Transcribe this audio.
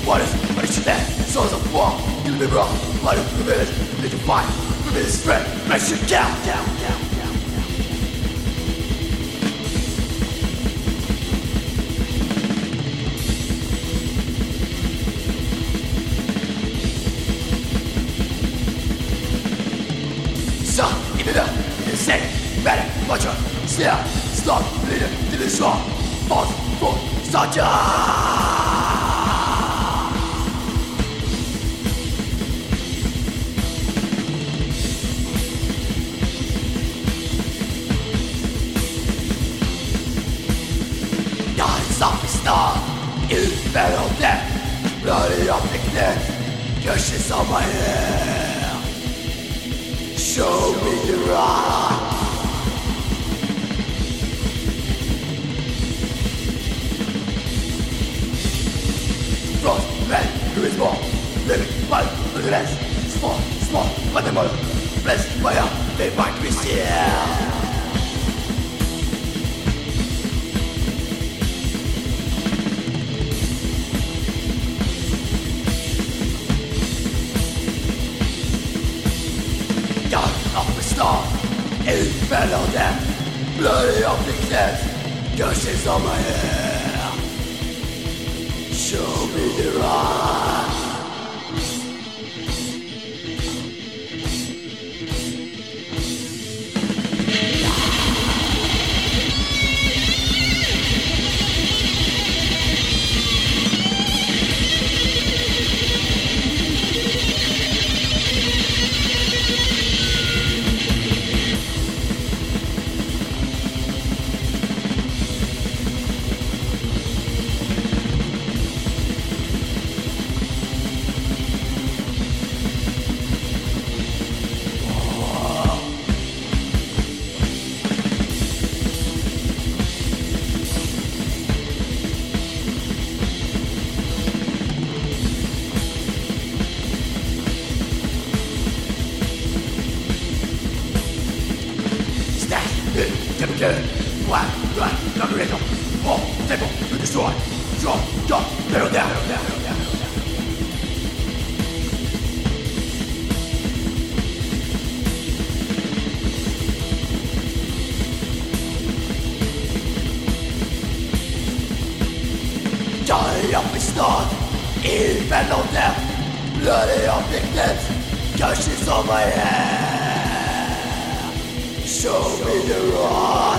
What is that? Sons of war, kill me wrong. What if the village need to fight? We need strength, make you down. So, give it up, insane, medic, butcher, snare, stop, leader, to the strong, boss, foot, soldier! Guys of the star, you fell on death, bloody up the neck, gushes on my hair. Show me the rock. Frost, man, who is born, living, wild, with the rest. Small, but the mother, blessed fire, they might be still. Of the star, it fell on them, bloody of the death, gushes on my hair. Show me the rock. One, calculator, all table to destroy. Drop, barrel down. Die of the start, infernal death, bloody of the death, gushes on my hair. Show me the rock.